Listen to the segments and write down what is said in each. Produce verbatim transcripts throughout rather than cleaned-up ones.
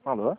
Alô?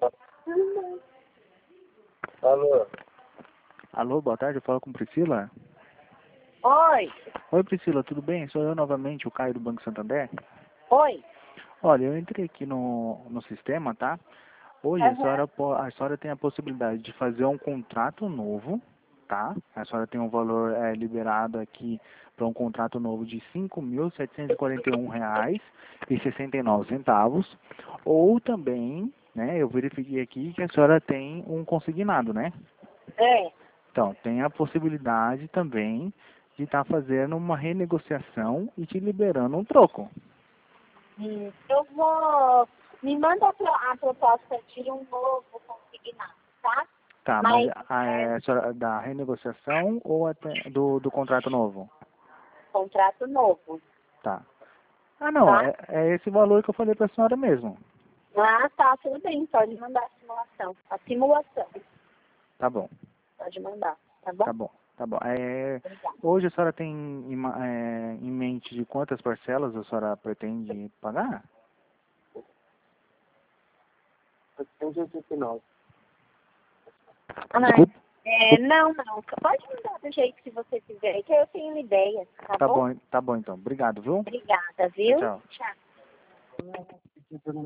Alô? Alô, boa tarde, eu falo com Priscila. Oi. Oi, Priscila, tudo bem? Sou eu novamente, o Caio do Banco Santander. Oi. Olha, eu entrei aqui no, no sistema, tá? Hoje a Uhum. senhora, po- a senhora tem a possibilidade de fazer um contrato novo, tá? A senhora tem um valor é, liberado aqui para um contrato novo de cinco mil setecentos e quarenta e um reais e sessenta e nove centavos. Ou também, né, eu verifiquei aqui que a senhora tem um consignado, né? É. Então, tem a possibilidade também de estar fazendo uma renegociação e te liberando um troco. Hum, eu vou... Me manda a, pro- a proposta de um novo consignado, tá? Tá, mas Mas a, é é, a senhora- da renegociação ou até do, do contrato novo? contrato novo, Tá. Ah, não, tá? é, é esse valor que eu falei para a senhora mesmo. Ah, tá, tudo bem. Pode mandar a simulação. A simulação. Tá bom, Pode mandar, tá bom? tá bom, tá bom. É, Obrigada. hoje a senhora tem em, ma- é, em mente de quantas parcelas a senhora pretende pagar? setecentos e oitenta e nove. Ah, Desculpa. é, não, não. Pode mandar do jeito que você quiser, que eu tenho ideia, tá, Tá bom? bom, tá bom então. Obrigado, viu? Obrigada, viu? Tchau. Tchau.